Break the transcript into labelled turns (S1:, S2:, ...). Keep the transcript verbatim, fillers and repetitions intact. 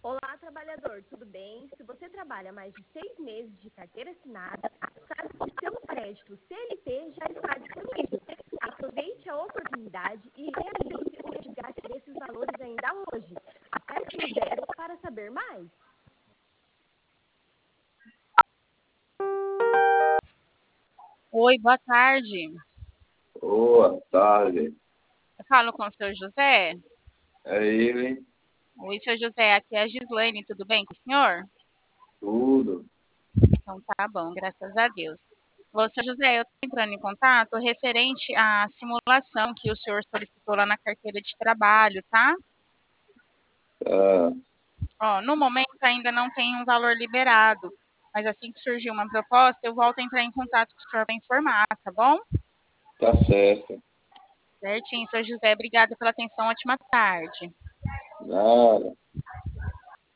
S1: Olá, trabalhador, tudo bem? Se você trabalha mais de seis meses de carteira assinada, sabe que seu crédito C L T já está disponível. Aproveite a oportunidade e realize o resgate desses valores ainda hoje. Acesse o zero para saber mais.
S2: Oi, boa tarde.
S3: Boa tarde.
S2: Eu falo com o senhor José.
S3: É ele,
S2: Oi, senhor José, aqui é a Gislaine, tudo bem com o senhor?
S3: tudo.
S2: Então tá bom, graças a Deus. Ô, senhor José, eu estou entrando em contato referente à simulação que o senhor solicitou lá na carteira de trabalho, tá?
S3: Ah,
S2: Ó, no momento ainda não tem um valor liberado, mas assim que surgir uma proposta, eu volto a entrar em contato com o senhor para informar, tá bom?
S3: tá certo.
S2: Certinho, senhor José, obrigada pela atenção, ótima tarde.
S3: Nada.